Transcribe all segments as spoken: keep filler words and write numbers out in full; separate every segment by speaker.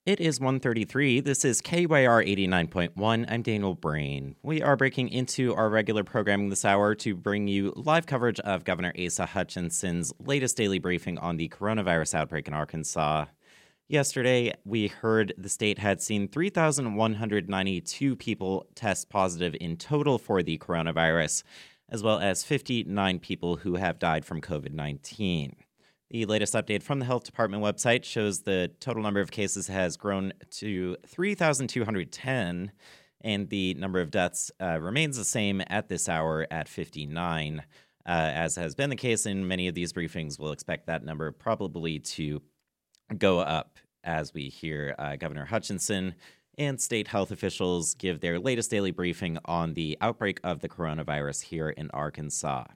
Speaker 1: It is one thirty-three. This is K Y R eighty-nine point one. I'm Daniel Brain. We are breaking into our regular programming this hour to bring you live coverage of Governor Asa Hutchinson's latest daily briefing on the coronavirus outbreak in Arkansas. Yesterday, we heard the state had seen three thousand one hundred ninety-two people test positive in total for the coronavirus, as well as fifty-nine people who have died from covid nineteen. The latest update from the Health Department website shows the total number of cases has grown to three thousand two hundred ten, and the number of deaths uh, remains the same at this hour at fifty-nine. Uh, as has been the case in many of these briefings, we'll expect that number probably to go up as we hear uh, Governor Hutchinson and state health officials give their latest daily briefing on the outbreak of the coronavirus here in Arkansas.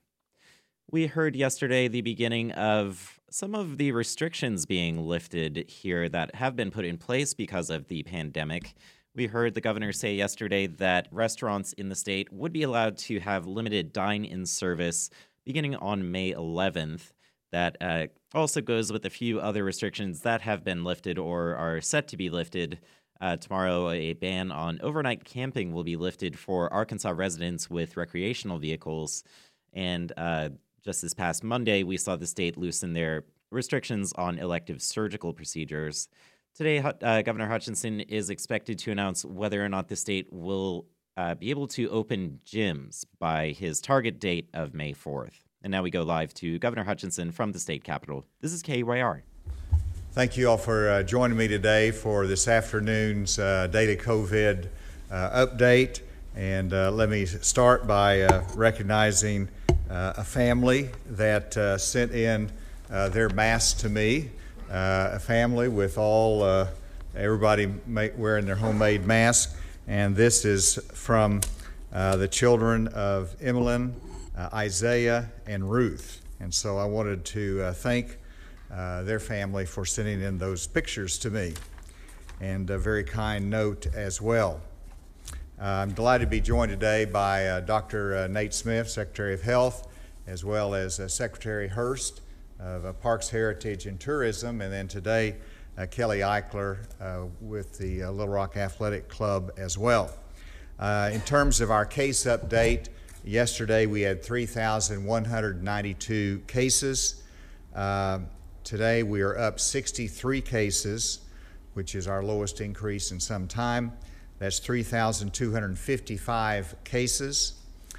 Speaker 1: We heard yesterday the beginning of some of the restrictions being lifted here that have been put in place because of the pandemic. We heard the governor say yesterday that restaurants in the state would be allowed to have limited dine-in service beginning on May eleventh. That uh, also goes with a few other restrictions that have been lifted or are set to be lifted. Uh, tomorrow, a ban on overnight camping will be lifted for Arkansas residents with recreational vehicles. And uh, just this past Monday, we saw the state loosen their restrictions on elective surgical procedures. Today, uh, Governor Hutchinson is expected to announce whether or not the state will uh, be able to open gyms by his target date of May fourth. And now we go live to Governor Hutchinson from the state capitol. This is K Y R.
Speaker 2: Thank you all for uh, joining me today for this afternoon's uh, daily COVID uh, update. And uh, let me start by uh, recognizing uh, a family that uh, sent in uh, their masks to me, uh, a family with all, uh, everybody ma- wearing their homemade masks. And this is from uh, the children of Emmeline, uh, Isaiah, and Ruth. And so I wanted to uh, thank uh, their family for sending in those pictures to me, and a very kind note as well. Uh, I'm delighted to be joined today by uh, Doctor Uh, Nate Smith, Secretary of Health, as well as uh, Secretary Hurst of uh, Parks, Heritage, and Tourism, and then today uh, Kelly Eichler uh, with the uh, Little Rock Athletic Club as well. Uh, in terms of our case update, yesterday we had three thousand one hundred ninety-two cases. Uh, today we are up sixty-three cases, which is our lowest increase in some time. That's three thousand two hundred fifty-five cases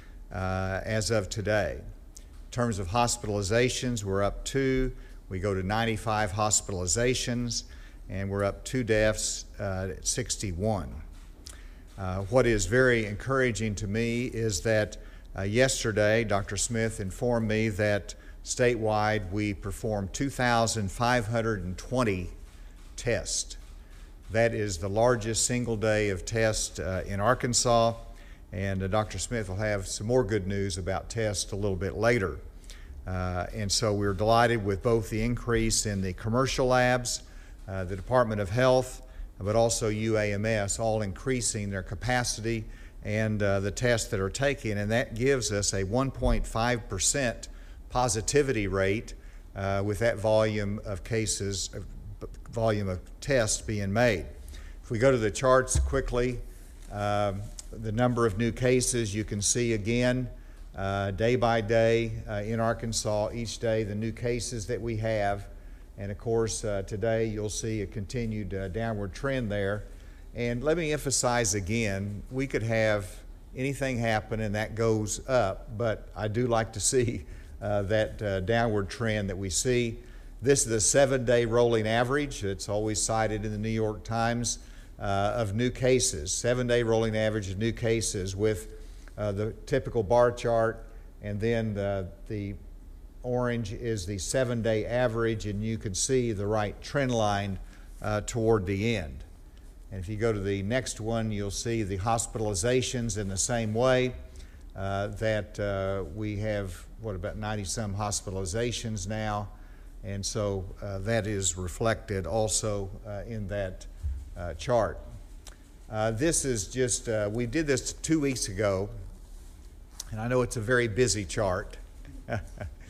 Speaker 2: uh, as of today. In terms of hospitalizations, we're up two. We go to ninety-five hospitalizations, and we're up two deaths uh, at sixty-one. Uh, what is very encouraging to me is that uh, yesterday, Doctor Smith informed me that statewide we performed two thousand five hundred twenty tests. That is the largest single day of tests uh, in Arkansas, and uh, Doctor Smith will have some more good news about tests a little bit later. Uh, and so we're delighted with both the increase in the commercial labs, uh, the Department of Health, but also U A M S, all increasing their capacity and uh, the tests that are taken, and that gives us a one point five percent positivity rate uh, with that volume of cases, uh, volume of tests being made. If we go to the charts quickly, uh, the number of new cases, you can see again, uh, day by day uh, in Arkansas, each day the new cases that we have. And of course, uh, today you'll see a continued uh, downward trend there. And let me emphasize again, we could have anything happen and that goes up, but I do like to see uh, that uh, downward trend that we see. This is a seven-day rolling average. It's always cited in the New York Times uh, of new cases, seven-day rolling average of new cases with uh, the typical bar chart, and then the, the orange is the seven-day average, and you can see the right trend line uh, toward the end. And if you go to the next one, you'll see the hospitalizations in the same way, uh, that uh, we have, what, about ninety-some hospitalizations now. And so uh, that is reflected also uh, in that uh, chart. Uh, this is just, uh, we did this two weeks ago, and I know it's a very busy chart,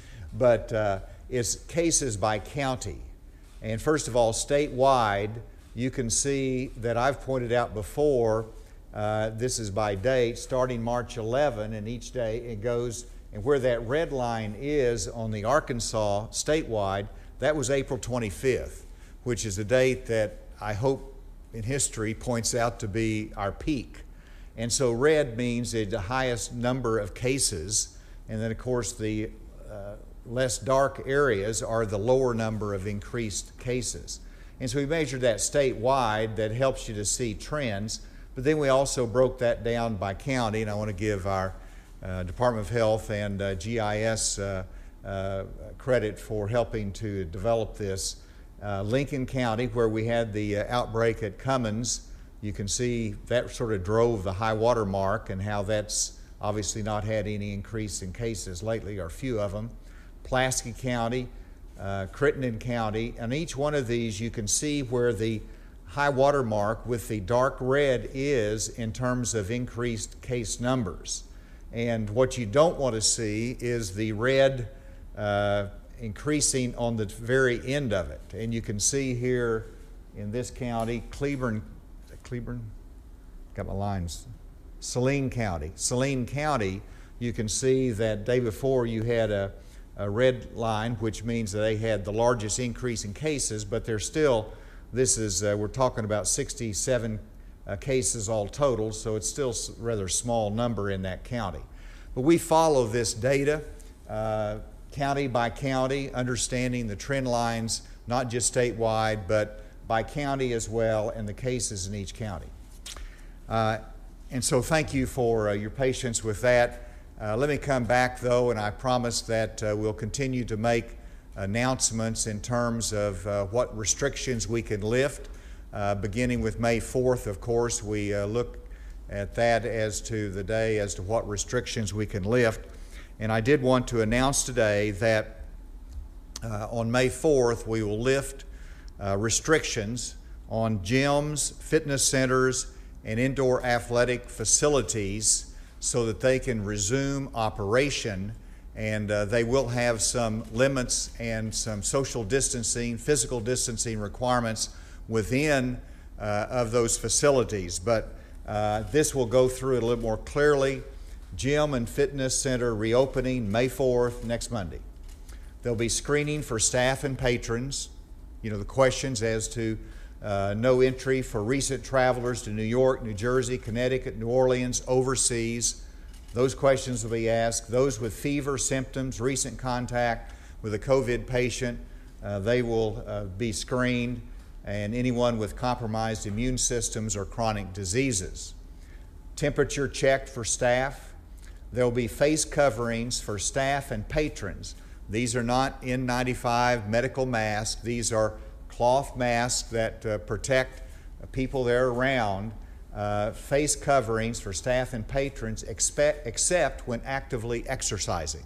Speaker 2: but uh, it's cases by county. And first of all, statewide, you can see that I've pointed out before, uh, this is by date, starting March eleventh, and each day it goes, and where that red line is on the Arkansas statewide, that was April twenty-fifth, which is a date that I hope in history points out to be our peak. And so red means the highest number of cases, and then of course the uh, less dark areas are the lower number of increased cases. And so we measured that statewide. That helps you to see trends, but then we also broke that down by county, and I want to give our uh, Department of Health and uh, G I S uh, uh, credit for helping to develop this. Uh, Lincoln County, where we had the uh, outbreak at Cummins, you can see that sort of drove the high water mark, and how that's obviously not had any increase in cases lately, or few of them. Pulaski County, uh, Crittenden County, and each one of these you can see where the high water mark with the dark red is in terms of increased case numbers. And what you don't want to see is the red uh, increasing on the very end of it. And you can see here in this county, Cleburne, Cleburne, got my lines, Saline County. Saline County, you can see that day before you had a, a red line, which means that they had the largest increase in cases, but they're still, this is, uh, we're talking about sixty-seven uh, cases all total, so it's still a rather small number in that county. But we follow this data uh, county by county, understanding the trend lines, not just statewide, but by county as well, and the cases in each county. Uh, and so thank you for uh, your patience with that. Uh, let me come back though, and I promise that uh, we'll continue to make announcements in terms of uh, what restrictions we can lift. Uh, beginning with May fourth, of course, we uh, look at that as to the day as to what restrictions we can lift. And I did want to announce today that uh, on May fourth we will lift uh, restrictions on gyms, fitness centers, and indoor athletic facilities so that they can resume operation, and uh, they will have some limits and some social distancing, physical distancing requirements within uh, of those facilities. But uh, this will go through it a little more clearly. Gym and fitness center reopening May fourth, next Monday. There'll be screening for staff and patrons. You know, the questions as to uh, no entry for recent travelers to New York, New Jersey, Connecticut, New Orleans, overseas. Those questions will be asked. Those with fever, symptoms, recent contact with a COVID patient, uh, they will uh, be screened, and anyone with compromised immune systems or chronic diseases. Temperature checked for staff. There will be face coverings for staff and patrons. These are not N ninety-five medical masks. These are cloth masks that uh, protect uh, people there around. Uh, face coverings for staff and patrons expect, except when actively exercising.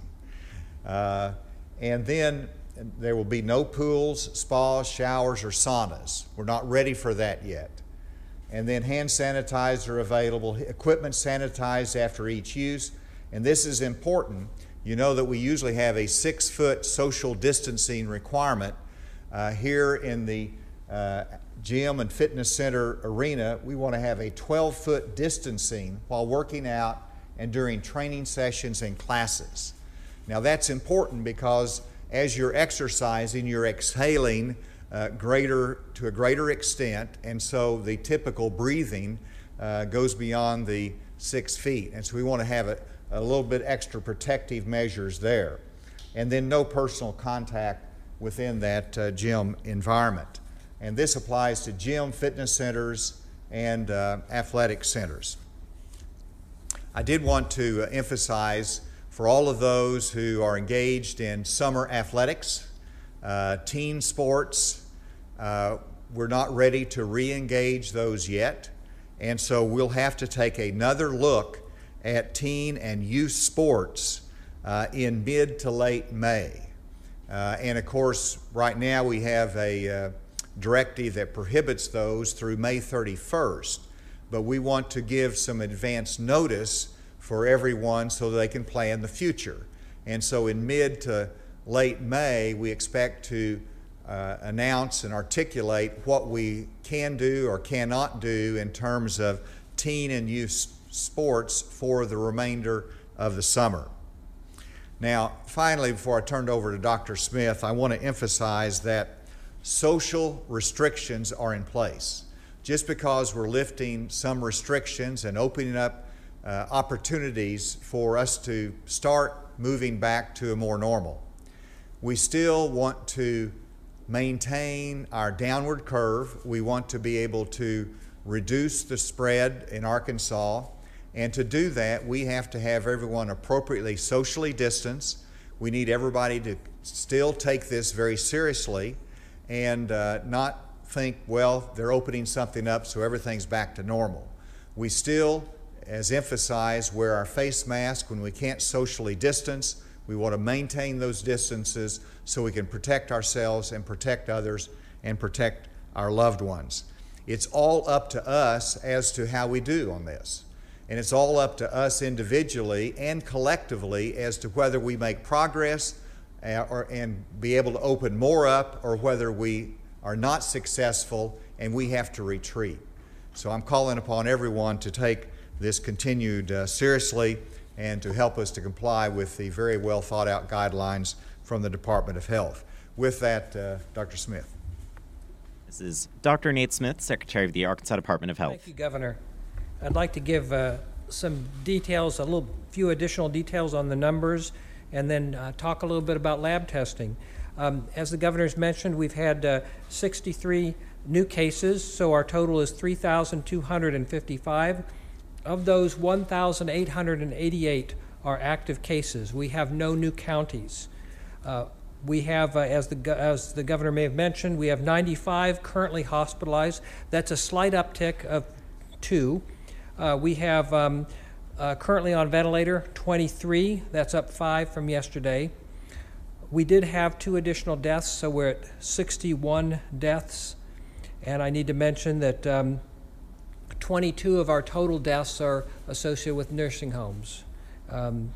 Speaker 2: Uh, and then there will be no pools, spas, showers, or saunas. We're not ready for that yet. And then hand sanitizer available, equipment sanitized after each use. And this is important. You know that we usually have a six-foot social distancing requirement. Uh, here in the uh, gym and fitness center arena, we want to have a twelve-foot distancing while working out and during training sessions and classes. Now that's important because as you're exercising, you're exhaling uh, greater to a greater extent, and so the typical breathing uh, goes beyond the six feet. And so we want to have a, a little bit extra protective measures there. And then no personal contact within that uh, gym environment. And this applies to gym, fitness centers, and uh, athletic centers. I did want to uh, emphasize for all of those who are engaged in summer athletics, uh, teen sports, uh, we're not ready to re-engage those yet. And so we'll have to take another look at teen and youth sports uh, in mid to late May. Uh, and of course, right now we have a uh, directive that prohibits those through May thirty-first, but we want to give some advance notice for everyone so they can plan the future. And so in mid to late May, we expect to uh, announce and articulate what we can do or cannot do in terms of teen and youth sports for the remainder of the summer. Now, finally, before I turn it over to Doctor Smith, I want to emphasize that social restrictions are in place. Just because we're lifting some restrictions and opening up uh, opportunities for us to start moving back to a more normal, we still want to maintain our downward curve. We want to be able to reduce the spread in Arkansas. And to do that, we have to have everyone appropriately socially distanced. We need everybody to still take this very seriously and uh, not think, well, they're opening something up so everything's back to normal. We still, as emphasized, wear our face mask when we can't socially distance. We want to maintain those distances so we can protect ourselves and protect others and protect our loved ones. It's all up to us as to how we do on this. And it's all up to us individually and collectively as to whether we make progress uh, or, and be able to open more up, or whether we are not successful and we have to retreat. So I'm calling upon everyone to take this continued uh, seriously and to help us to comply with the very well thought out guidelines from the Department of Health. With that, uh, Doctor Smith.
Speaker 1: This is Doctor Nate Smith, Secretary of the Arkansas Department of Health.
Speaker 3: Thank you, Governor. I'd like to give uh, some details, a little few additional details on the numbers, and then uh, talk a little bit about lab testing. Um, as the Governor's mentioned, we've had uh, sixty-three new cases, so our total is three thousand two hundred fifty-five. Of those, one thousand eight hundred eighty-eight are active cases. We have no new counties. Uh, we have, uh, as, the, as the Governor may have mentioned, we have ninety-five currently hospitalized. That's a slight uptick of two. Uh, we have um, uh, currently on ventilator twenty-three. That's up five from yesterday. We did have two additional deaths, so we're at sixty-one deaths. And I need to mention that um, twenty-two of our total deaths are associated with nursing homes. Um,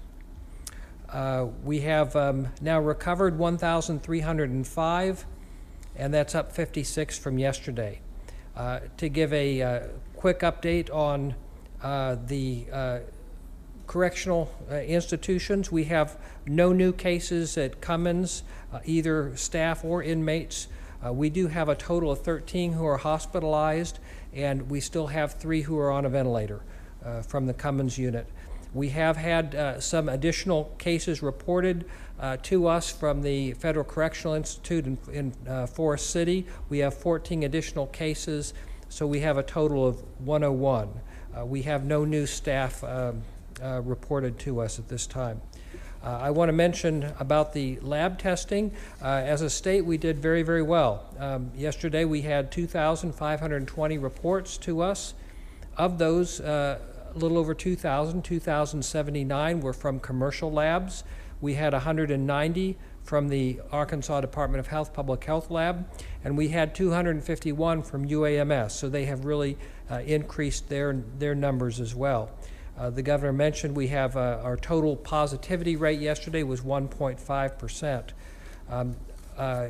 Speaker 3: uh, we have um, now recovered one thousand three hundred five, and that's up fifty-six from yesterday. Uh, to give a uh, quick update on uh, the uh, correctional uh, institutions, we have no new cases at Cummins, uh, either staff or inmates. Uh, we do have a total of thirteen who are hospitalized, and we still have three who are on a ventilator uh, from the Cummins unit. We have had uh, some additional cases reported uh, to us from the Federal Correctional Institute in, in uh, Forest City. We have fourteen additional cases, so we have a total of one oh one. Uh, we have no new staff um, uh, reported to us at this time. Uh, I want to mention about the lab testing. Uh, as a state, we did very, very well. Um, yesterday, we had two thousand five hundred twenty reports to us. Of those, uh, a little over two thousand, two thousand seventy-nine were from commercial labs. We had one hundred ninety from the Arkansas Department of Health Public Health Lab, and we had two hundred fifty-one from U A M S, so they have really uh, increased their, their numbers as well. Uh, the Governor mentioned we have uh, our total positivity rate yesterday was one point five percent. Um, uh,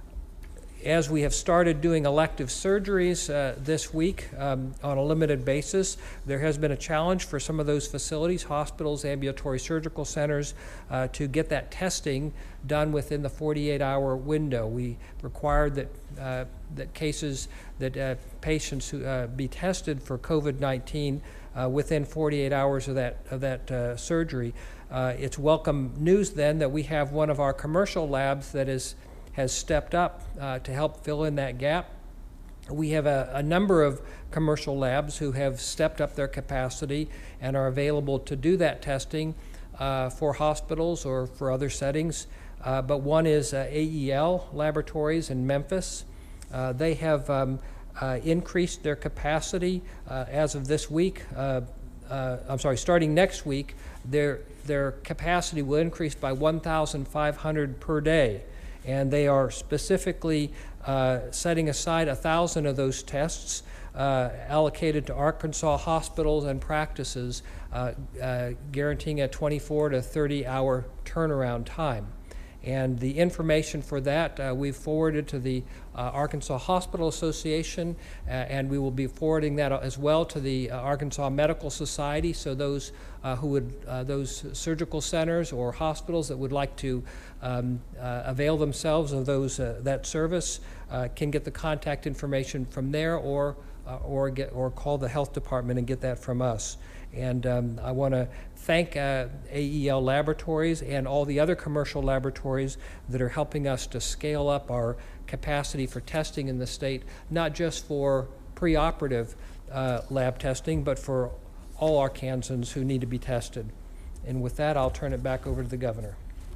Speaker 3: as we have started doing elective surgeries uh, this week um, on a limited basis, there has been a challenge for some of those facilities, hospitals, ambulatory surgical centers, uh, to get that testing done within the forty-eight hour window. We required that uh, that cases, that uh, patients who uh, be tested for COVID nineteen Uh, within forty-eight hours of that of that uh, surgery. Uh, it's welcome news then that we have one of our commercial labs that is has stepped up uh, to help fill in that gap. We have a, a number of commercial labs who have stepped up their capacity and are available to do that testing uh, for hospitals or for other settings. Uh, but one is uh, A E L Laboratories in Memphis. Uh, they have um, Uh, increased their capacity uh, as of this week. Uh, uh, I'm sorry, starting next week, their their capacity will increase by one thousand five hundred per day, and they are specifically uh, setting aside a thousand of those tests uh, allocated to Arkansas hospitals and practices, uh, uh, guaranteeing a twenty-four to thirty hour turnaround time. And the information for that uh, we've forwarded to the uh, Arkansas Hospital Association, uh, and we will be forwarding that as well to the uh, Arkansas Medical Society, so those uh, who would, uh, those surgical centers or hospitals that would like to um, uh, avail themselves of those, uh, that service uh, can get the contact information from there, or uh, or get or call the health department and get that from us. And um, I want to thank uh, A E L Laboratories and all the other commercial laboratories that are helping us to scale up our capacity for testing in the state, not just for preoperative uh, lab testing, but for all Arkansans who need to be tested. And with that, I'll turn it back over to the governor.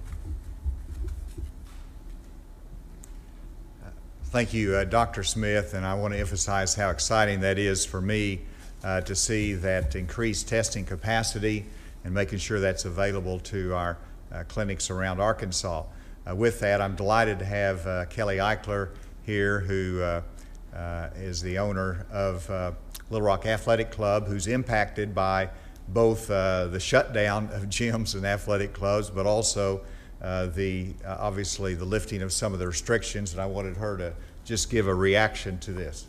Speaker 2: Thank you, uh, Doctor Smith, and I want to emphasize how exciting that is for me uh, to see that increased testing capacity and making sure that's available to our uh, clinics around Arkansas. Uh, with that, I'm delighted to have uh, Kelly Eichler here, who uh, uh, is the owner of uh, Little Rock Athletic Club, who's impacted by both uh, the shutdown of gyms and athletic clubs, but also uh, the uh, obviously the lifting of some of the restrictions, and I wanted her to just give a reaction to this.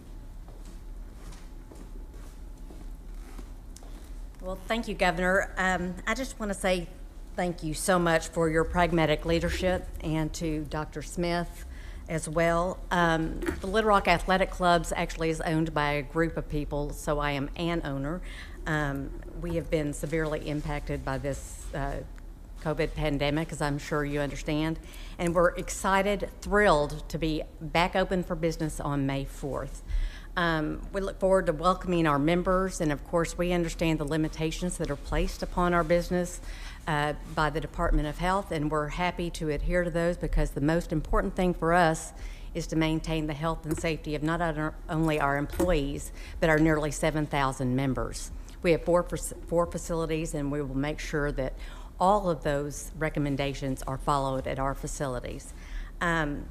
Speaker 4: Well, thank you, Governor. Um, I just want to say thank you so much for your pragmatic leadership, and to Doctor Smith as well. Um, the Little Rock Athletic Clubs actually is owned by a group of people, so I am an owner. Um, we have been severely impacted by this uh, COVID pandemic, as I'm sure you understand, and we're excited, thrilled to be back open for business on May fourth. Um, we look forward to welcoming our members, and of course we understand the limitations that are placed upon our business uh, by the Department of Health, and we're happy to adhere to those, because the most important thing for us is to maintain the health and safety of not our, only our employees, but our nearly seven thousand members. We have four, four facilities, and we will make sure that all of those recommendations are followed at our facilities. Um,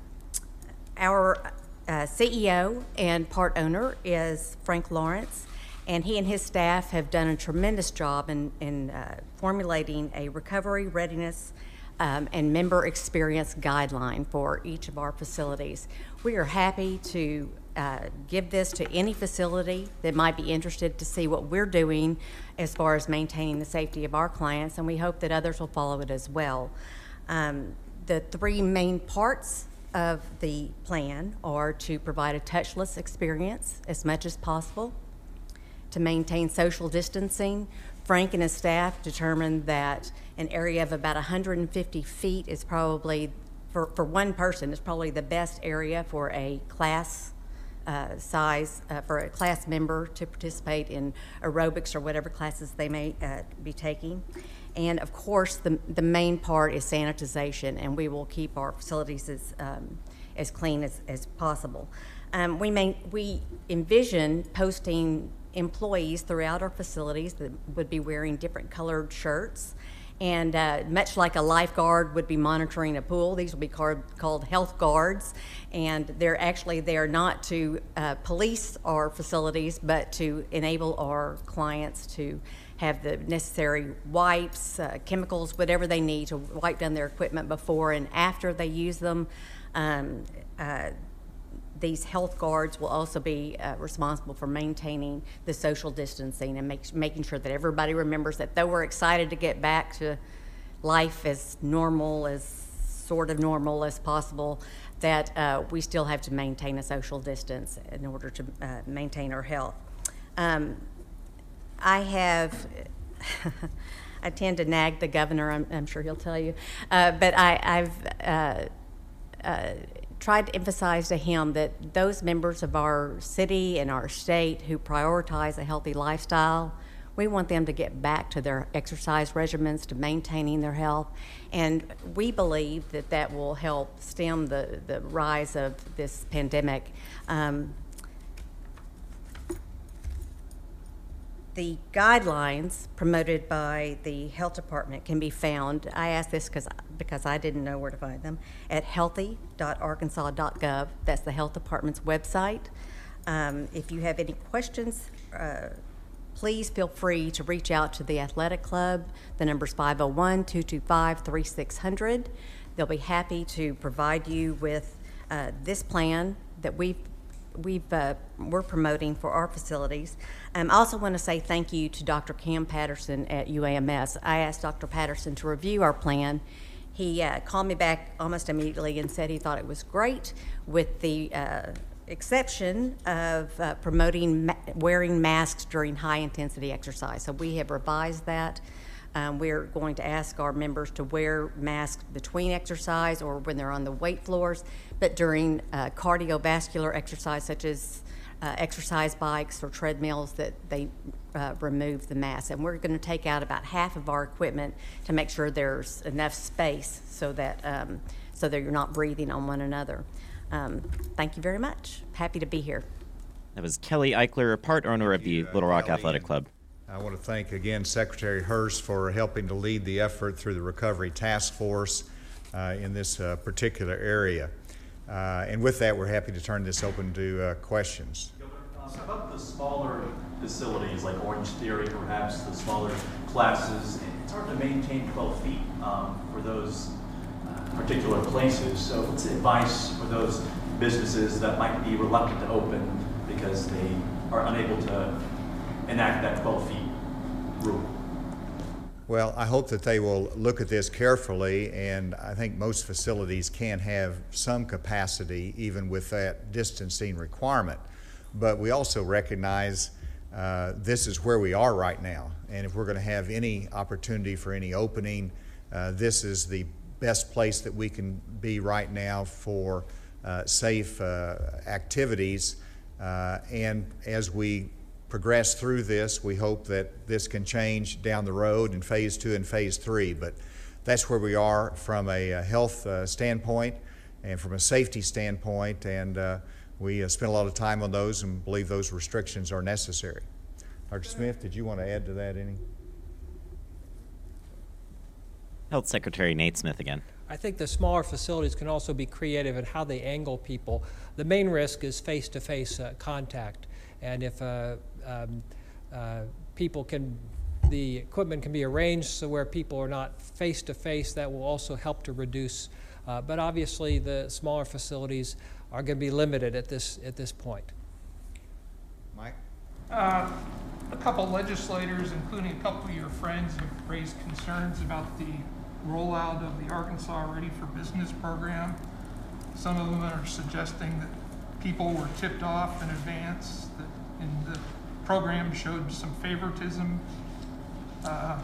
Speaker 4: our Uh, C E O and part owner is Frank Lawrence, and he and his staff have done a tremendous job in, in uh, formulating a recovery readiness um, and member experience guideline for each of our facilities. We are happy to uh, give this to any facility that might be interested to see what we're doing as far as maintaining the safety of our clients, and we hope that others will follow it as well. Um, the three main parts of the plan are to provide a touchless experience as much as possible, to maintain social distancing. Frank and his staff determined that an area of about one hundred fifty feet is probably, for, for one person, is probably the best area for a class uh, size, uh, for a class member to participate in aerobics or whatever classes they may uh, be taking. And of course, the, the main part is sanitization, and we will keep our facilities as, um, as clean as, as possible. Um, we, may, we envision posting employees throughout our facilities that would be wearing different colored shirts, and uh, much like a lifeguard would be monitoring a pool, these will be called, called health guards, and they're actually there not to uh, police our facilities, but to enable our clients to have the necessary wipes, uh, chemicals, whatever they need to wipe down their equipment before and after they use them. Um, uh, these health guards will also be uh, responsible for maintaining the social distancing and make, making sure that everybody remembers that though we're excited to get back to life as normal, as sort of normal as possible, that uh, we still have to maintain a social distance in order to uh, maintain our health. Um, I have, I tend to nag the governor, I'm, I'm sure he'll tell you, uh, but I, I've uh, uh, tried to emphasize to him that those members of our city and our state who prioritize a healthy lifestyle, we want them to get back to their exercise regimens, to maintaining their health, and we believe that that will help stem the, the rise of this pandemic. Um, The guidelines promoted by the health department can be found, I asked this because because I didn't know where to find them, at healthy dot arkansas dot gov. That's the health department's website. Um, if you have any questions, uh, please feel free to reach out to the athletic club. The number's five oh one, two two five, three six zero zero. They'll be happy to provide you with uh, this plan that we've we've uh, we're promoting for our facilities. Um, I also want to say thank you to Doctor Cam Patterson at U A M S. I asked Doctor Patterson to review our plan. He uh, called me back almost immediately and said he thought it was great, with the uh, exception of uh, promoting ma wearing masks during high-intensity exercise. So we have revised that. Um, we're going to ask our members to wear masks between exercise or when they're on the weight floors, but during uh, cardiovascular exercise, such as uh, exercise bikes or treadmills, that they uh, remove the mask. And we're going to take out about half of our equipment to make sure there's enough space so that um, so that you're not breathing on one another. Um, thank you very much. Happy to be here.
Speaker 1: That was Kelly Eichler, part owner of the Little Rock Athletic Club.
Speaker 2: I want to thank again Secretary Hurst for helping to lead the effort through the Recovery Task Force uh, in this uh, particular area. Uh, and with that, we're happy to turn this open to uh, questions.
Speaker 5: Um, about the smaller facilities like Orange Theory, perhaps the smaller classes, it's hard to maintain twelve feet um, for those uh, particular places. So what's the advice for those businesses that might be reluctant to open because they are unable to enact that twelve feet rule?
Speaker 2: Well, I hope that they will look at this carefully, and I think most facilities can have some capacity even with that distancing requirement. But we also recognize uh, this is where we are right now, and if we're going to have any opportunity for any opening, uh, this is the best place that we can be right now for uh, safe uh, activities. Uh, and as we progress through this, we hope that this can change down the road in phase two and phase three. But that's where we are from a, a health uh, standpoint and from a safety standpoint, and uh, we uh, spend a lot of time on those and believe those restrictions are necessary. Doctor Smith, did you want to add to that any?
Speaker 1: Health Secretary Nate Smith again.
Speaker 3: I think the smaller facilities can also be creative in how they angle people. The main risk is face-to-face uh, contact, and if uh, um, uh, people can, the equipment can be arranged so where people are not face-to-face, that will also help to reduce. Uh, but obviously, the smaller facilities are going to be limited at this at this point.
Speaker 2: Mike?
Speaker 6: Uh, a couple legislators, including a couple of your friends, have raised concerns about the rollout of the Arkansas Ready for Business program. Some of them are suggesting that people were tipped off in advance, that in the program showed some favoritism. Uh,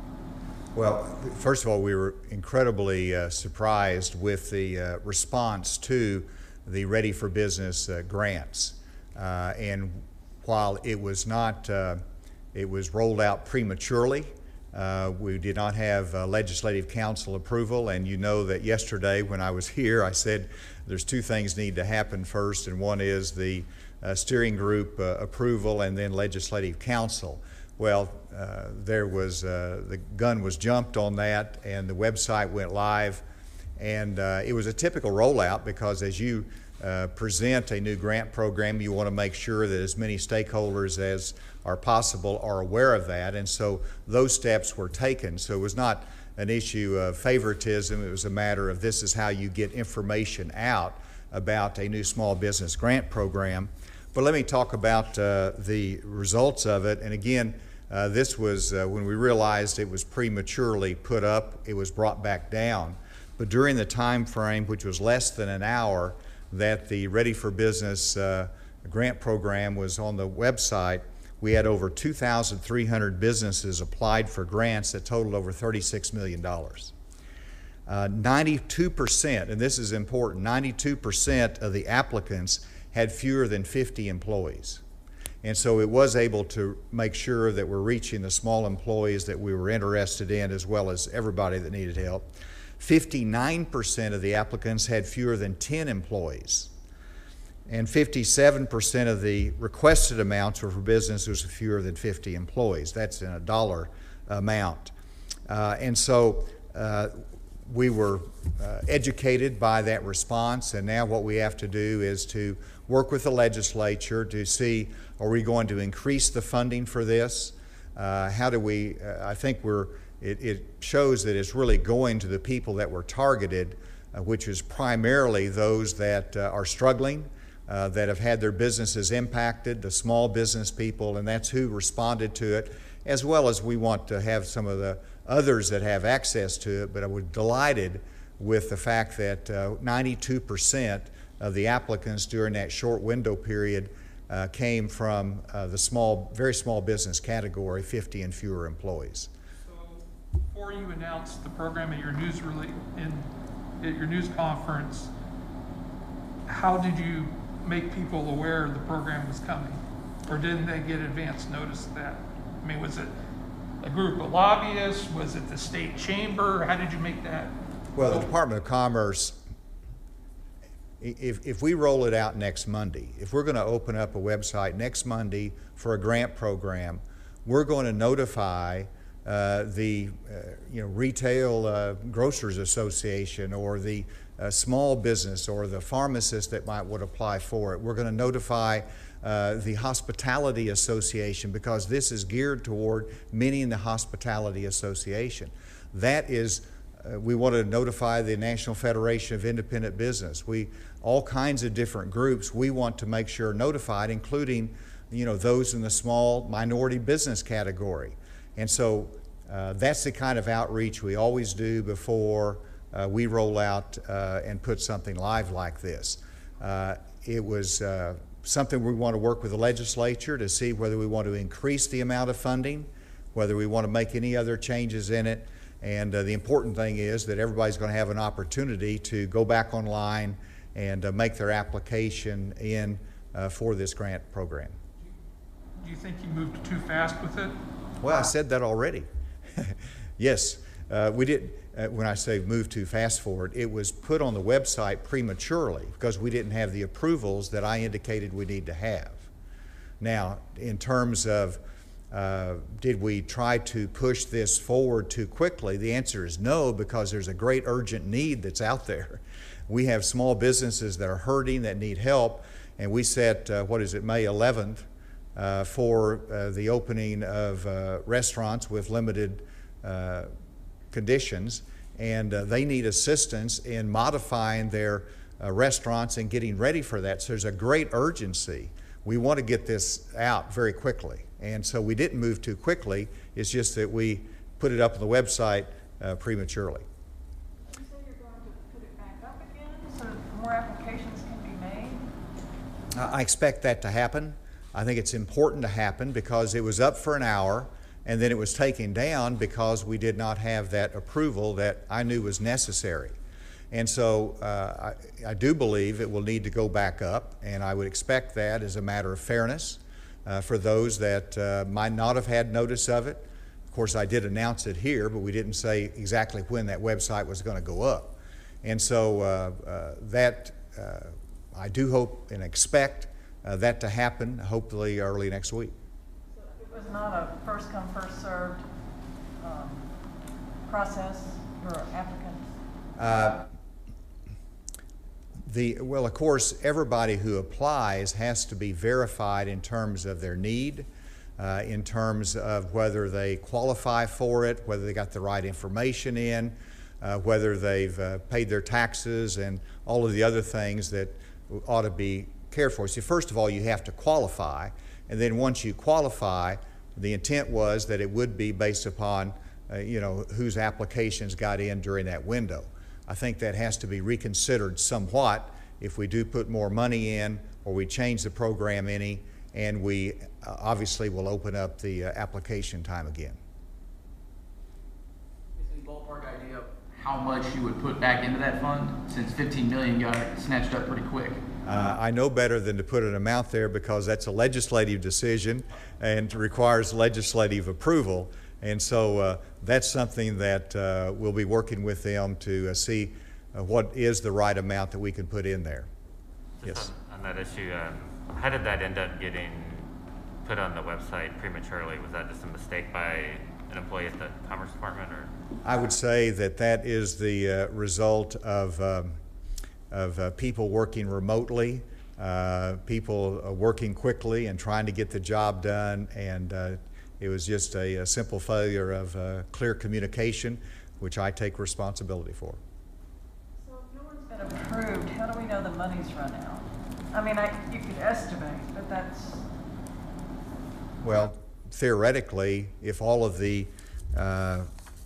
Speaker 2: Well, first of all, we were incredibly uh, surprised with the uh, response to the Ready for Business uh, grants. Uh, and while it was not, uh, it was rolled out prematurely, uh, we did not have uh, legislative council approval. And you know that yesterday when I was here, I said there's two things need to happen first, and one is the uh, steering group uh, approval and then legislative council. Well, uh, there was, uh, the gun was jumped on that, and the website went live, and uh, it was a typical rollout because as you uh, present a new grant program, you want to make sure that as many stakeholders as are possible are aware of that, and so those steps were taken. So it was not an issue of favoritism, it was a matter of this is how you get information out about a new small business grant program. But let me talk about uh, the results of it. And again, uh, this was uh, when we realized it was prematurely put up, it was brought back down. But during the time frame, which was less than an hour, that the Ready for Business uh, grant program was on the website, we had over two thousand three hundred businesses applied for grants that totaled over thirty-six million dollars. Uh, ninety-two percent, and this is important, ninety-two percent of the applicants had fewer than fifty employees. And so it was able to make sure that we're reaching the small employees that we were interested in as well as everybody that needed help. fifty-nine percent of the applicants had fewer than ten employees. And fifty-seven percent of the requested amounts were for businesses with fewer than fifty employees. That's in a dollar amount. Uh, and so uh, we were uh, educated by that response, and now what we have to do is to work with the legislature to see, are we going to increase the funding for this? Uh, how do we, uh, I think we're it, it shows that it's really going to the people that were targeted, uh, which is primarily those that uh, are struggling, uh, that have had their businesses impacted, the small business people, and that's who responded to it, as well as we want to have some of the others that have access to it. But I was delighted with the fact that uh, ninety-two percent of the applicants during that short window period uh, came from uh, the small, very small business category, fifty and fewer employees.
Speaker 6: So before you announced the program at your news rele- in at your news conference, how did you make people aware the program was coming? Or didn't they get advance notice of that? I mean, was it a group of lobbyists? Was it the state chamber? How did you make that?
Speaker 2: Well, the Department of Commerce, if, if we roll it out next Monday, if we're going to open up a website next Monday for a grant program, we're going to notify uh, the uh, you know, Retail uh, Grocers Association or the uh, small business or the pharmacist that might would apply for it. We're going to notify uh, the Hospitality Association, because this is geared toward many in the Hospitality Association. That is Uh, we want to notify the National Federation of Independent Business. We, all kinds of different groups we want to make sure notified, including, you know, those in the small minority business category. And so uh, that's the kind of outreach we always do before uh, we roll out uh, and put something live like this. Uh, it was uh, something we want to work with the legislature to see whether we want to increase the amount of funding, whether we want to make any other changes in it. And uh, the important thing is that everybody's going to have an opportunity to go back online and uh, make their application in uh, for this grant program.
Speaker 6: Do you think you moved too fast with it?
Speaker 2: Well, I said that already. Yes, uh, we did. Uh, when I say move too fast for it, it was put on the website prematurely because we didn't have the approvals that I indicated we need to have. Now, in terms of Uh, did we try to push this forward too quickly? The answer is no, because there's a great urgent need that's out there. We have small businesses that are hurting, that need help, and we set, uh, what is it, May eleventh, uh, for uh, the opening of uh, restaurants with limited uh, conditions, and uh, they need assistance in modifying their uh, restaurants and getting ready for that. So there's a great urgency. We want to get this out very quickly. And so we didn't move too quickly. It's just that we put it up on the website uh, prematurely.
Speaker 7: You say you're going to put it back up again so that more applications can be made?
Speaker 2: I expect that to happen. I think it's important to happen because it was up for an hour and then it was taken down because we did not have that approval that I knew was necessary. And so uh, I, I do believe it will need to go back up, and I would expect that as a matter of fairness uh, for those that uh, might not have had notice of it. Of course, I did announce it here, but we didn't say exactly when that website was going to go up. And so uh, uh, that, uh, I do hope and expect uh, that to happen, hopefully early next week.
Speaker 7: So it was not a first come, first served um, process for applicants?
Speaker 2: Uh, The, well, of course, everybody who applies has to be verified in terms of their need, uh, in terms of whether they qualify for it, whether they got the right information in, uh, whether they've uh, paid their taxes, and all of the other things that ought to be cared for. So first of all, you have to qualify, and then once you qualify, the intent was that it would be based upon, uh, you know, whose applications got in during that window. I think that has to be reconsidered somewhat if we do put more money in or we change the program any, and we uh, obviously will open up the uh, application time again.
Speaker 8: Is any ballpark idea of how much you would put back into that fund, since fifteen million got snatched up pretty quick?
Speaker 2: Uh, I know better than to put an amount there because that's a legislative decision and requires legislative approval. And so uh, that's something that uh, we'll be working with them to uh, see uh, what is the right amount that we can put in there.
Speaker 9: Just
Speaker 2: Yes.
Speaker 9: on, on that issue, um, how did that end up getting put on the website prematurely? Was that just a mistake by an employee at the Commerce Department, or?
Speaker 2: I would say that that is the uh, result of, um, of uh, people working remotely, uh, people uh, working quickly and trying to get the job done, and uh, It was just a, a simple failure of uh, clear communication, which I take responsibility for.
Speaker 7: So if no one's been approved, how do we know the money's run out? I mean, I, you could estimate, but that's...
Speaker 2: Well, theoretically, if all of the uh,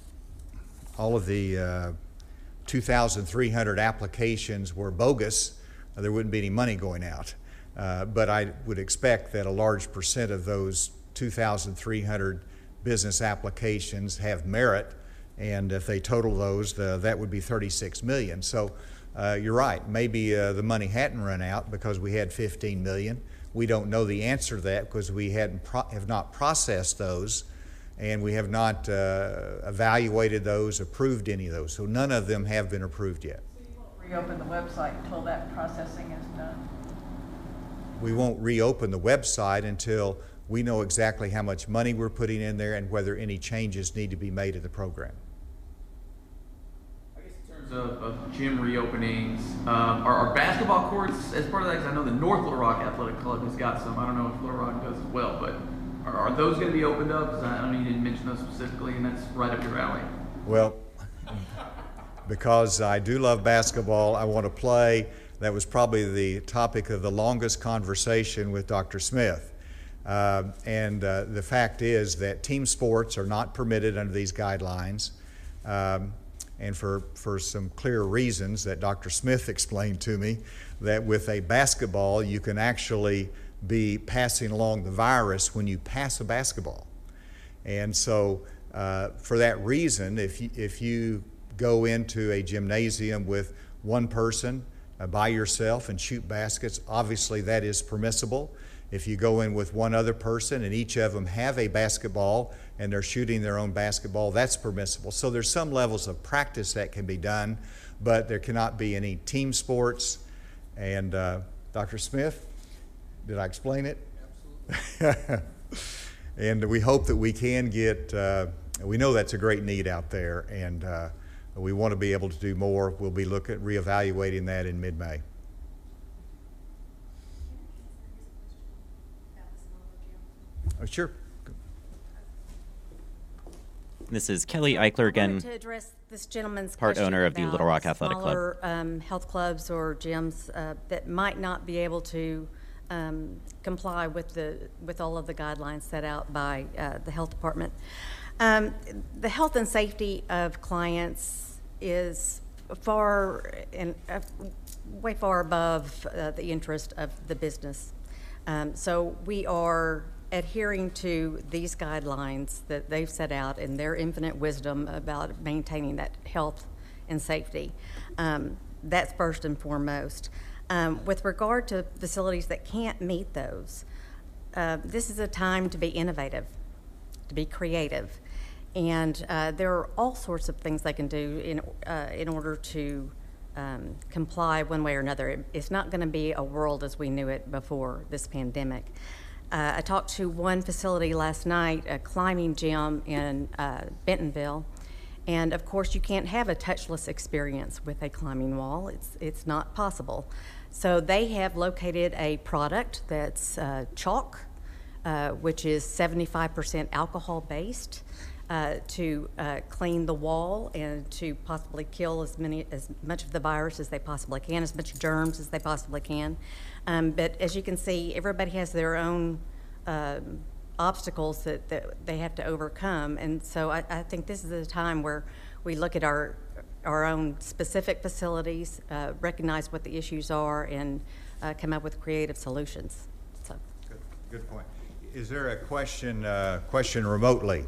Speaker 2: all of the uh, two thousand three hundred applications were bogus, uh, there wouldn't be any money going out. Uh, but I would expect that a large percent of those two thousand three hundred business applications have merit, and if they total those, the, that would be thirty-six million. So uh, you're right, maybe uh, the money hadn't run out because we had fifteen million. We don't know the answer to that because we hadn't pro- have not processed those, and we have not uh, evaluated those, approved any of those. So none of them have been approved yet.
Speaker 7: So you won't reopen the website until that processing is done?
Speaker 2: We won't reopen the website until we know exactly how much money we're putting in there and whether any changes need to be made to the program.
Speaker 8: I guess in terms of, of gym reopenings, um, are, are basketball courts as part of that? Because I know the North Little Rock Athletic Club has got some. I don't know if Little Rock does as well, but are, are those going to be opened up? Because I, I know you didn't mention those specifically, and that's right up your alley.
Speaker 2: Well, because I do love basketball, I want to play. That was probably the topic of the longest conversation with Doctor Smith. Uh, and uh, the fact is that team sports are not permitted under these guidelines, um, and for, for some clear reasons that Doctor Smith explained to me, that with a basketball you can actually be passing along the virus when you pass a basketball. And so uh, for that reason, if you, if you go into a gymnasium with one person uh, by yourself and shoot baskets, obviously that is permissible. If you go in with one other person and each of them have a basketball and they're shooting their own basketball, that's permissible. So there's some levels of practice that can be done, but there cannot be any team sports. And uh, Doctor Smith, did I explain it? Absolutely. And we hope that we can get, uh, we know that's a great need out there, and uh, we want to be able to do more. We'll be looking at reevaluating that in mid-May. Oh, sure.
Speaker 1: This is Kelly Eichler again,
Speaker 4: To address this gentleman's
Speaker 1: part
Speaker 4: question
Speaker 1: owner of the
Speaker 4: about
Speaker 1: Little Rock Athletic Club.
Speaker 4: smaller, um, health clubs or gyms uh, that might not be able to um, comply with the with all of the guidelines set out by uh, the health department. Um, the health and safety of clients is far and uh, way far above uh, the interest of the business. Um, so we are adhering to these guidelines that they've set out in their infinite wisdom about maintaining that health and safety. Um, that's first and foremost. Um, with regard to facilities that can't meet those, uh, this is a time to be innovative, to be creative. And uh, there are all sorts of things they can do in, uh, in order to um, comply one way or another. It, it's not going to be a world as we knew it before this pandemic. Uh, I talked to one facility last night, a climbing gym in uh, Bentonville, and of course you can't have a touchless experience with a climbing wall. It's, it's not possible. So they have located a product that's uh, chalk, uh, which is seventy-five percent alcohol based, uh, to uh, clean the wall and to possibly kill as many, as much of the virus as they possibly can, as much germs as they possibly can. Um, but as you can see, everybody has their own um, obstacles that, that they have to overcome. And so I, I think this is a time where we look at our our own specific facilities, uh, recognize what the issues are, and uh, come up with creative solutions. So.
Speaker 2: Good, good point. Is there a question uh, question remotely?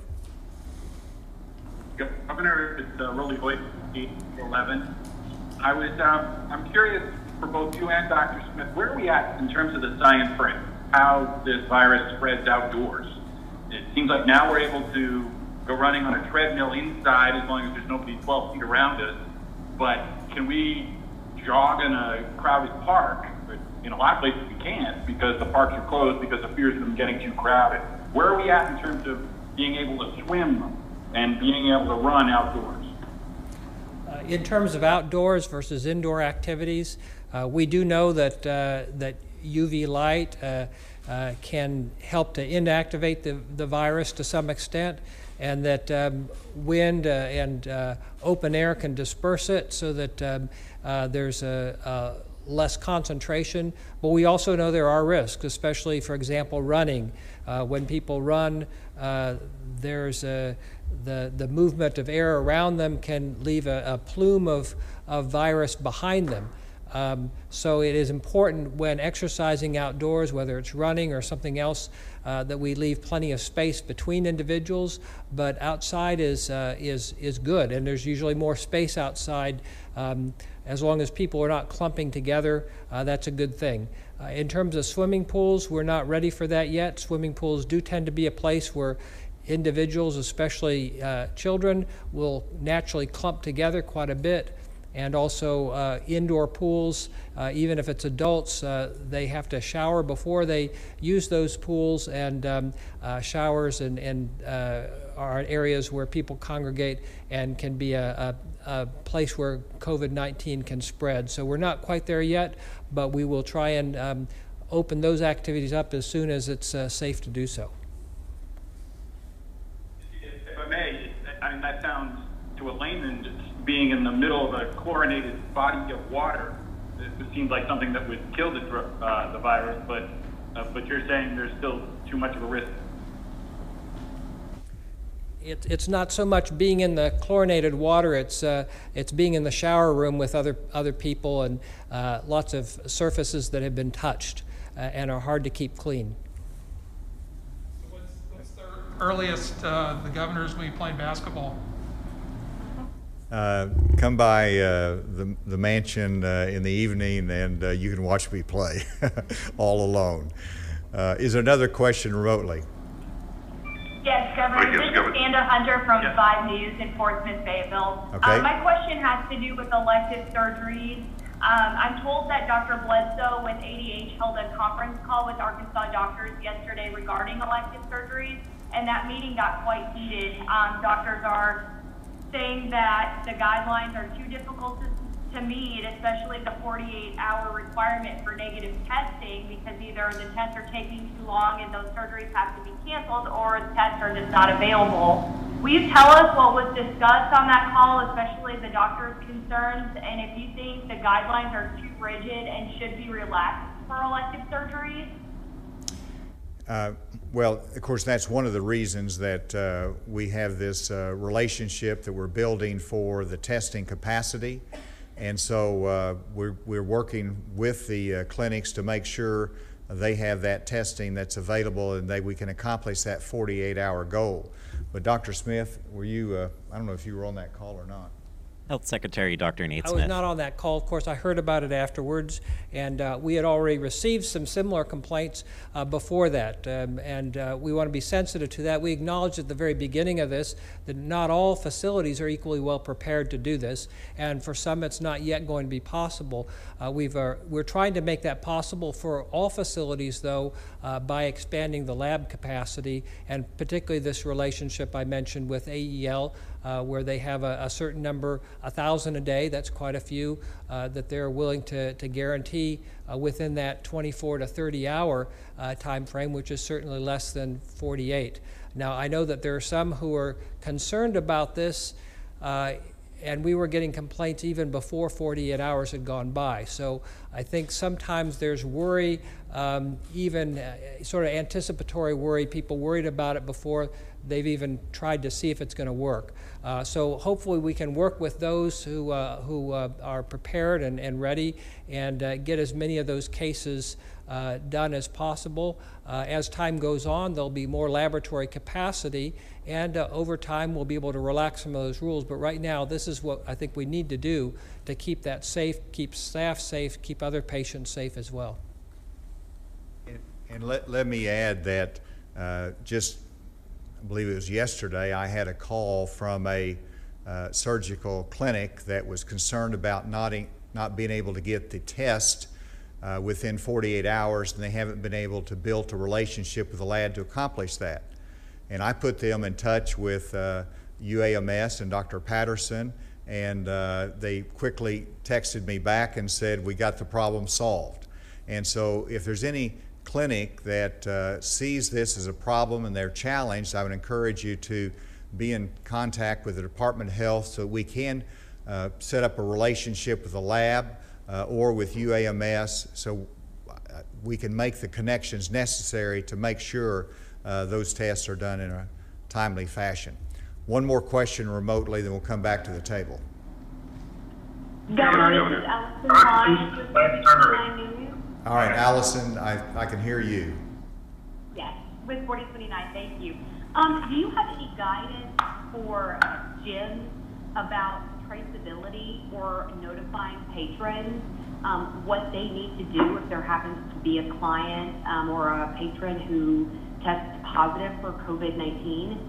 Speaker 10: Governor, it's uh, Rolly Boyd, eight eleven. I was, um, I'm curious for both you and Doctor Smith, where are we at in terms of the science for how this virus spreads outdoors? It seems like now we're able to go running on a treadmill inside as long as there's nobody twelve feet around us. But can we jog in a crowded park? But in a lot of places we can't because the parks are closed because of fears of them getting too crowded. Where are we at in terms of being able to swim and being able to run outdoors?
Speaker 3: Uh, in terms of outdoors versus indoor activities, uh, we do know that uh, that U V light uh, uh, can help to inactivate the, the virus to some extent, and that um, wind uh, and uh, open air can disperse it so that um, uh, there's a, a less concentration. But we also know there are risks, especially, for example, running. Uh, when people run, uh, there's a, the, the movement of air around them can leave a, a plume of, of virus behind them. Um, so it is important when exercising outdoors, whether it's running or something else, uh, that we leave plenty of space between individuals. But outside is uh, is is good, and there's usually more space outside. Um, as long as people are not clumping together, uh, that's a good thing. Uh, in terms of swimming pools, we're not ready for that yet. Swimming pools do tend to be a place where individuals, especially uh, children, will naturally clump together quite a bit. And also uh, indoor pools, uh, even if it's adults, uh, they have to shower before they use those pools, and um, uh, showers and, and uh, are areas where people congregate and can be a, a, a place where COVID nineteen can spread. So we're not quite there yet, but we will try and um, open those activities up as soon as it's uh, safe to do so.
Speaker 10: If I may, I mean, that sounds to a layman just being in the middle of a chlorinated body of water. It seems like something that would kill the, uh, the virus, but, uh, but you're saying there's still too much of a risk.
Speaker 3: It, it's not so much being in the chlorinated water, it's, uh, it's being in the shower room with other, other people, and uh, lots of surfaces that have been touched uh, and are hard to keep clean.
Speaker 6: So what's, what's the earliest uh, the governor's going to be playing basketball?
Speaker 2: Uh, come by uh, the, the mansion uh, in the evening, and uh, you can watch me play all alone. Uh, is there another question remotely?
Speaker 11: Yes, Governor. This is Amanda Hunter from
Speaker 10: yes.
Speaker 11: five News in Portsmouth Bayville.
Speaker 2: Okay.
Speaker 11: Uh, my question has to do with elective surgeries. Um, I'm told that Doctor Bledsoe with A D H held a conference call with Arkansas doctors yesterday regarding elective surgeries, and that meeting got quite heated. Um, doctors are saying that the guidelines are too difficult to, to meet, especially the forty-eight hour requirement for negative testing, because either the tests are taking too long and those surgeries have to be canceled, or the tests are just not available. Will you tell us what was discussed on that call, especially the doctors' concerns, and if you think the guidelines are too rigid and should be relaxed for elective surgeries?
Speaker 2: Uh, well, of course, that's one of the reasons that uh, we have this uh, relationship that we're building for the testing capacity. And so uh, we're, we're working with the uh, clinics to make sure they have that testing that's available, and that we can accomplish that forty-eight hour goal. But Doctor Smith, were you, uh, I don't know if you were on that call or not.
Speaker 1: Health Secretary Doctor Nate
Speaker 3: I
Speaker 1: Smith.
Speaker 3: was not on that call. Of course, I heard about it afterwards, and uh, we had already received some similar complaints uh, before that, um, and uh, we want to be sensitive to that. We acknowledged at the very beginning of this that not all facilities are equally well prepared to do this, and for some it's not yet going to be possible. Uh, we've, uh, we're trying to make that possible for all facilities, though, uh, by expanding the lab capacity, and particularly this relationship I mentioned with A E L, Uh, where they have a, a certain number, a thousand a day, that's quite a few, uh, that they're willing to, to guarantee uh, within that twenty-four to thirty hour uh, time frame, which is certainly less than forty-eight. Now, I know that there are some who are concerned about this, uh, and we were getting complaints even before forty-eight hours had gone by. So I think sometimes there's worry, um, even uh, sort of anticipatory worry, people worried about it before they've even tried to see if it's going to work. Uh, so hopefully we can work with those who, uh, who uh, are prepared and, and ready, and uh, get as many of those cases uh, done as possible. Uh, as time goes on, there'll be more laboratory capacity, and uh, over time we'll be able to relax some of those rules. But right now, this is what I think we need to do to keep that safe, keep staff safe, keep other patients safe as well.
Speaker 2: And, and let, let me add that uh, just I believe it was yesterday, I had a call from a uh, surgical clinic that was concerned about not, in, not being able to get the test uh, within forty-eight hours, and they haven't been able to build a relationship with the lab to accomplish that. And I put them in touch with uh, U A M S and Doctor Patterson, and uh, they quickly texted me back and said, we got the problem solved. And so if there's any clinic that uh, sees this as a problem and they're challenged, I would encourage you to be in contact with the Department of Health so we can uh, set up a relationship with the lab uh, or with U A M S so we can make the connections necessary to make sure uh, those tests are done in a timely fashion. One more question remotely, then we'll come back to the table.
Speaker 11: Governor, this is Allison Hines with forty-nine News.
Speaker 2: All right, Allison, I, I can hear you.
Speaker 11: Yes, with forty twenty-nine, thank you. Um, do you have any guidance for uh, gyms about traceability or notifying patrons um, what they need to do if there happens to be a client um, or a patron who tests positive for COVID nineteen?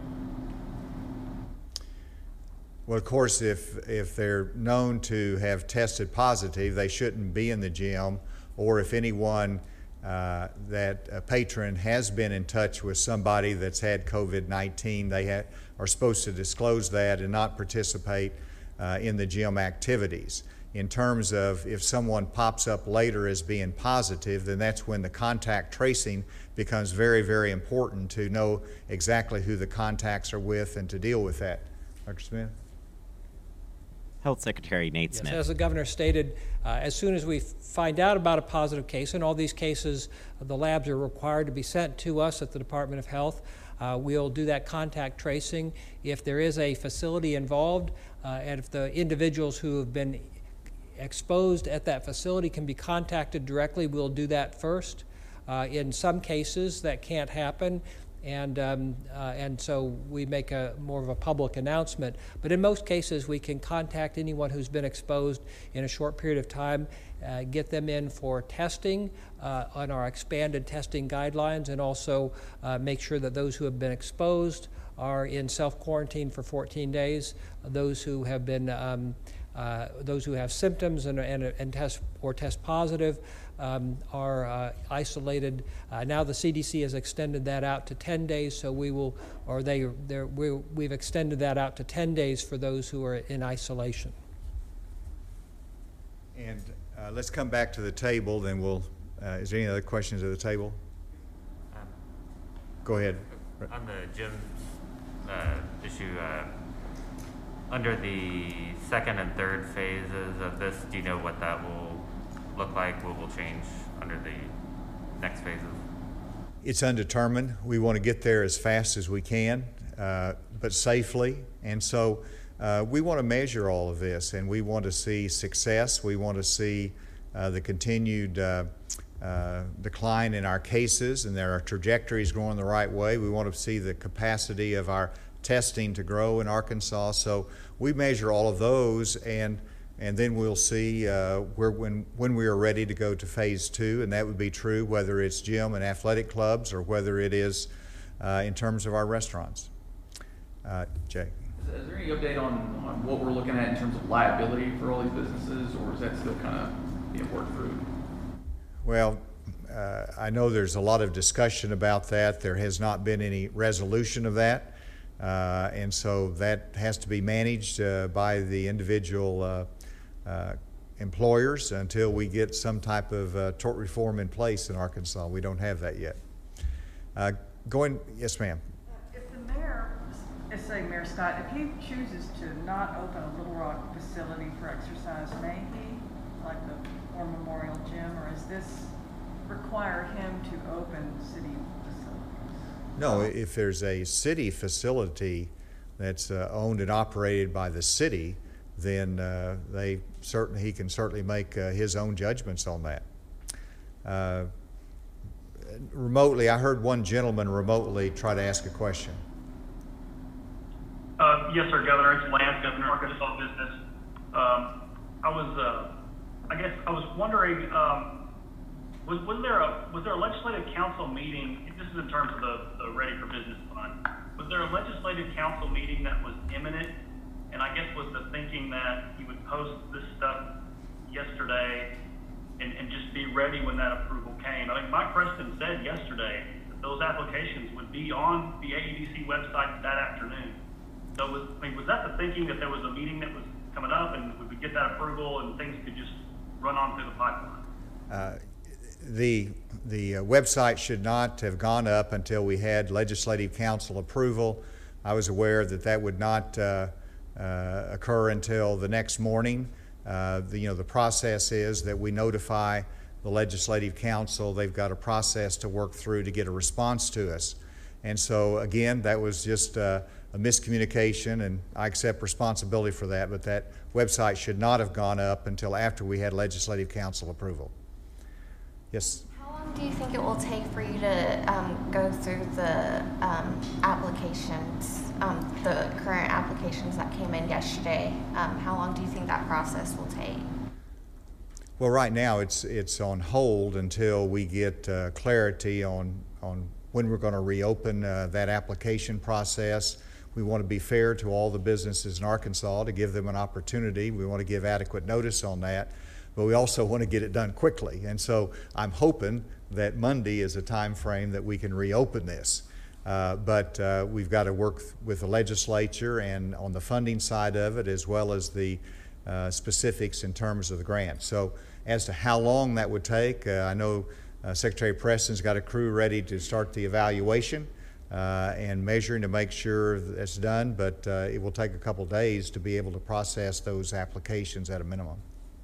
Speaker 2: Well, of course, if, if they're known to have tested positive, they shouldn't be in the gym, or if anyone uh, that a patron has been in touch with somebody that's had COVID nineteen, they ha are supposed to disclose that and not participate uh, in the gym activities. In terms of if someone pops up later as being positive, then that's when the contact tracing becomes very, very important to know exactly who the contacts are with and to deal with that. Doctor Smith?
Speaker 1: Health Secretary Nate
Speaker 3: Yes,
Speaker 1: Smith.
Speaker 3: as the governor stated, uh, as soon as we find out about a positive case, and all these cases, uh, the labs are required to be sent to us at the Department of Health. Uh, we'll do that contact tracing. If there is a facility involved, uh, and if the individuals who have been exposed at that facility can be contacted directly, we'll do that first. Uh, in some cases, that can't happen. And, um, uh, and so we make a more of a public announcement. But in most cases, we can contact anyone who's been exposed in a short period of time, uh, get them in for testing uh, on our expanded testing guidelines, and also uh, make sure that those who have been exposed are in self-quarantine for fourteen days. Those who have been, um, uh, those who have symptoms and, and, and test or test positive Um, are uh, isolated. Uh, now the C D C has extended that out to ten days, so we will, or they, we, we've extended that out to ten days for those who are in isolation.
Speaker 2: And uh, let's come back to the table, then we'll, uh, is there any other questions at the table?
Speaker 9: Um,
Speaker 2: Go ahead.
Speaker 9: On the gym uh, issue, uh, under the second and third phases of this, do you know what that will look like? What will change under the next phases?
Speaker 2: It's undetermined. We want to get there as fast as we can, uh, but safely. And so uh, we want to measure all of this, and we want to see success. We want to see uh, the continued uh, uh, decline in our cases and that our trajectory is going the right way. We want to see the capacity of our testing to grow in Arkansas. So we measure all of those, and And then we'll see uh, where, when, when we are ready to go to phase two, and that would be true whether it's gym and athletic clubs or whether it is uh, in terms of our restaurants. Uh, Jay.
Speaker 8: Is, is there any update on, on what we're looking at in terms of liability for all these businesses, or is that still kind of being worked through?
Speaker 2: Well, uh, I know there's a lot of discussion about that. There has not been any resolution of that. Uh, and so that has to be managed uh, by the individual uh, Uh, employers until we get some type of uh, tort reform in place in Arkansas. We don't have that yet. Uh, going, yes, ma'am.
Speaker 7: If the mayor, let's say Mayor Scott, if he chooses to not open a Little Rock facility for exercise, may he, like the War Memorial Gym, or is this require him to open city facilities?
Speaker 2: No, if there's a city facility that's uh, owned and operated by the city, then uh, they certainly he can certainly make uh, his own judgments on that. Uh, remotely, I heard one gentleman remotely try to ask a question.
Speaker 12: Uh, yes, sir, Governor. It's Lance, Governor of Arkansas Business. Um, I was, uh, I guess, I was wondering, um, was, was there a was there a legislative council meeting? This is in terms of the, the Ready for Business Fund. Was there a legislative council meeting that was imminent? And I guess was the thinking that you would post this stuff yesterday and, and just be ready when that approval came. I think Mike Preston said yesterday that those applications would be on the A E D C website that afternoon. So was, I mean, was that the thinking, that there was a meeting that was coming up and we would get that approval and things could just run on through the pipeline?
Speaker 2: Uh, the the uh, website should not have gone up until we had Legislative Council approval. I was aware that that would not uh, uh, occur until the next morning. Uh, the, you know, the process is that we notify the Legislative Council. They've got a process to work through to get a response to us. And so, again, that was just uh, a miscommunication, and I accept responsibility for that, but that website should not have gone up until after we had Legislative Council approval. Yes?
Speaker 13: How long do you think it will take for you to um, go through the um, applications, um, the current applications that came in yesterday? Um, how long do you think that process will take?
Speaker 2: Well, right now it's it's on hold until we get uh, clarity on, on when we're going to reopen uh, that application process. We want to be fair to all the businesses in Arkansas to give them an opportunity. We want to give adequate notice on that, but we also want to get it done quickly. And so I'm hoping that Monday is a time frame that we can reopen this. Uh, but uh, we've got to work with the legislature and on the funding side of it, as well as the uh, specifics in terms of the grant. So as to how long that would take, uh, I know uh, Secretary Preston's got a crew ready to start the evaluation uh, and measuring to make sure that's done, but uh, it will take a couple days to be able to process those applications at a minimum.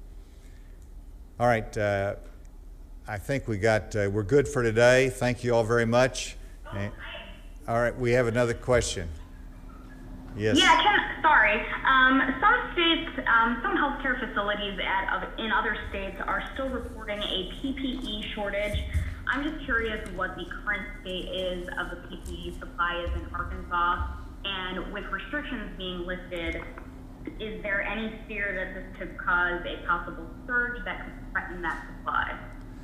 Speaker 2: All right, uh, I think we got, uh, we're good for today. Thank you all very much. And, all right, we have another question. Yes.
Speaker 11: Yeah, Ken, sorry. Um, some states, um, some healthcare facilities at, in other states are still reporting a P P E shortage. I'm just curious what the current state is of the P P E supply is in Arkansas, and with restrictions being lifted, is there any fear that this could cause a possible surge that could threaten that supply?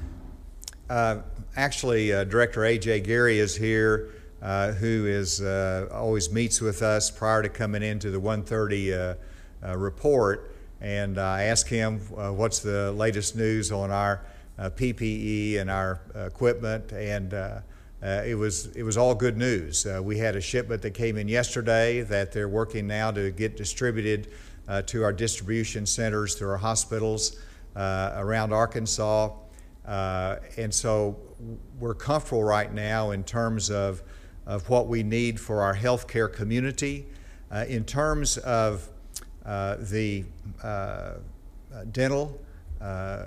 Speaker 2: Uh, actually, uh, Director A J Gary is here, uh, who is uh, always meets with us prior to coming into the one thirty uh, uh, report, and I asked him uh, what's the latest news on our uh, P P E and our uh, equipment, and uh, uh, it was it was all good news. Uh, we had a shipment that came in yesterday that they're working now to get distributed uh, to our distribution centers, to our hospitals uh, around Arkansas. Uh, and so we're comfortable right now in terms of, of what we need for our healthcare community. Uh, in terms of uh, the uh, dental uh,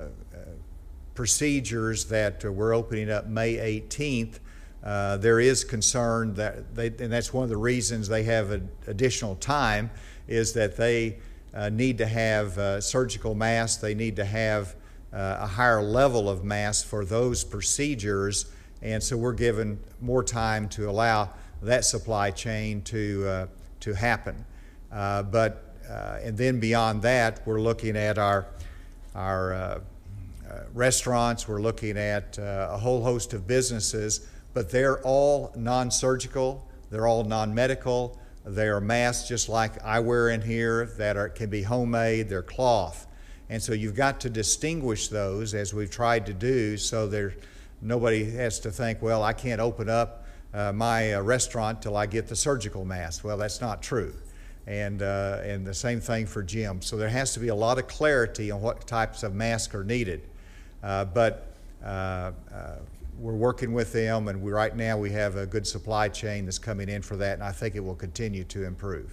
Speaker 2: procedures that uh, we're opening up May eighteenth, uh, there is concern that, they, and that's one of the reasons they have an additional time, is that they uh, need to have uh, surgical masks, they need to have Uh, a higher level of masks for those procedures, and so we're given more time to allow that supply chain to uh, to happen. Uh, but uh, and then beyond that, we're looking at our our uh, uh, restaurants. We're looking at uh, a whole host of businesses, but they're all non-surgical. They're all non-medical. They are masks just like I wear in here that are can be homemade. They're cloth. And so you've got to distinguish those, as we've tried to do, so there nobody has to think, well, I can't open up uh, my uh, restaurant till I get the surgical mask. Well, that's not true. And, uh, and the same thing for gyms. So there has to be a lot of clarity on what types of masks are needed. Uh, but uh, uh, we're working with them, and we, right now we have a good supply chain that's coming in for that, and I think it will continue to improve.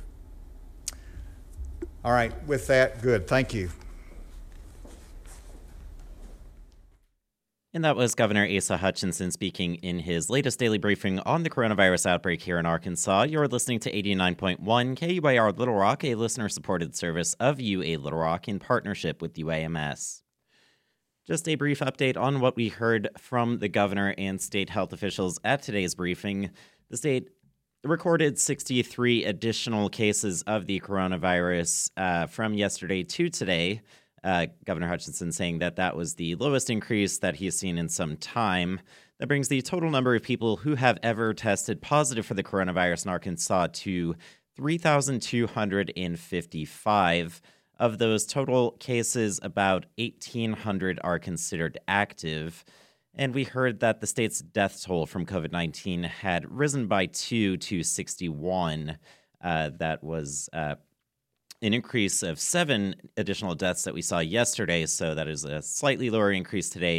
Speaker 2: All right, with that, good. Thank you.
Speaker 1: And that was Governor Asa Hutchinson speaking in his latest daily briefing on the coronavirus outbreak here in Arkansas. You're listening to eighty-nine point one K U A R Little Rock, a listener-supported service of U A Little Rock in partnership with U A M S. Just a brief update on what we heard from the governor and state health officials at today's briefing. The state recorded sixty-three additional cases of the coronavirus uh, from yesterday to today. Uh, Governor Hutchinson saying that that was the lowest increase that he's seen in some time. That brings the total number of people who have ever tested positive for the coronavirus in Arkansas to three thousand two hundred fifty-five. Of those total cases, about eighteen hundred are considered active. And we heard that the state's death toll from COVID nineteen had risen by two to sixty-one. Uh, that was uh, an increase of seven additional deaths that we saw yesterday, so that is a slightly lower increase today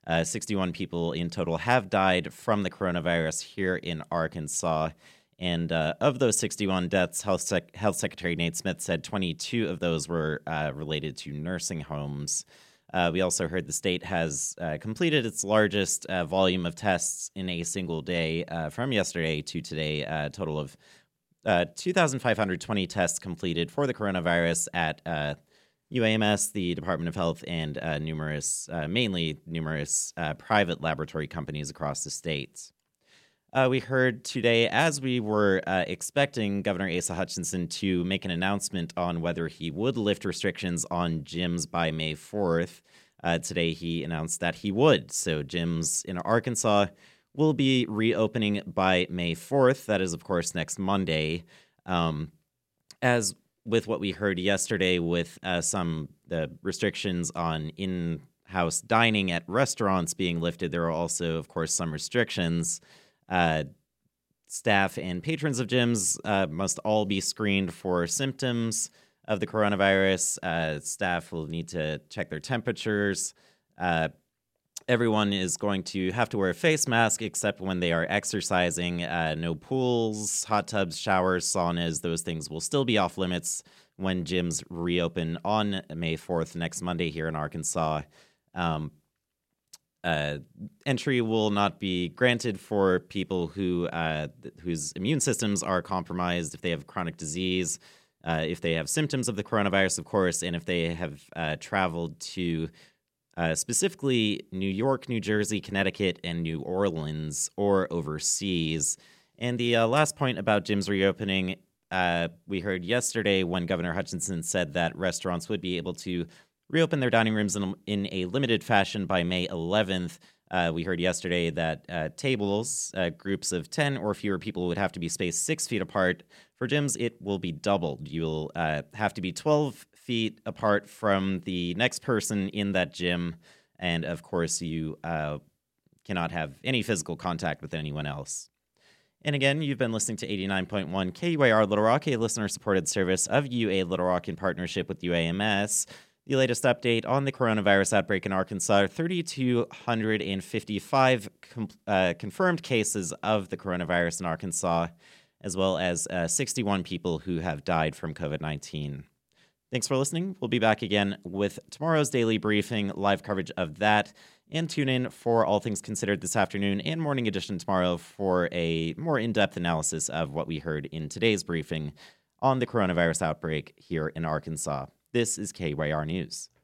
Speaker 1: Uh, sixty-one people in total have died from the coronavirus here in Arkansas. And uh, of those sixty-one deaths, Health, Sec- Health Secretary Nate Smith said twenty-two of those were uh, related to nursing homes. Uh, we also heard the state has uh, completed its largest uh, volume of tests in a single day uh, from yesterday to today, a total of uh, two thousand five hundred twenty tests completed for the coronavirus at uh, U A M S, the Department of Health, and uh, numerous, uh, mainly numerous uh, private laboratory companies across the states. Uh, we heard today, as we were uh, expecting Governor Asa Hutchinson to make an announcement on whether he would lift restrictions on gyms by May fourth. Uh, today, he announced that he would. So gyms in Arkansas will be reopening by May fourth. That is, of course, next Monday. Um, as with what we heard yesterday with uh, some the restrictions on in-house dining at restaurants being lifted, there are also, of course, some restrictions. Uh, staff and patrons of gyms uh, must all be screened for symptoms of the coronavirus. Uh, staff will need to check their temperatures. Uh, everyone is going to have to wear a face mask except when they are exercising. Uh, no pools, hot tubs, showers, saunas, those things will still be off limits when gyms reopen on May fourth, next Monday here in Arkansas. Um, Uh, entry will not be granted for people who uh, whose immune systems are compromised, if they have chronic disease, uh, if they have symptoms of the coronavirus, of course, and if they have uh, traveled to uh, specifically New York, New Jersey, Connecticut, and New Orleans, or overseas. And the uh, last point about gyms reopening, uh, we heard yesterday when Governor Hutchinson said that restaurants would be able to reopen their dining rooms in, in a limited fashion by May eleventh. Uh, we heard yesterday that uh, tables, uh, groups of ten or fewer people would have to be spaced six feet apart. For gyms, it will be doubled. You'll uh, have to be twelve feet apart from the next person in that gym. And of course, you uh, cannot have any physical contact with anyone else. And again, you've been listening to eighty-nine point one K U A R Little Rock, a listener-supported service of U A Little Rock in partnership with U A M S. The latest update on the coronavirus outbreak in Arkansas, three thousand two hundred fifty-five com- uh, confirmed cases of the coronavirus in Arkansas, as well as uh, sixty-one people who have died from covid nineteen. Thanks for listening. We'll be back again with tomorrow's daily briefing, live coverage of that, and tune in for All Things Considered this afternoon and morning edition tomorrow for a more in-depth analysis of what we heard in today's briefing on the coronavirus outbreak here in Arkansas. This is K Y R News.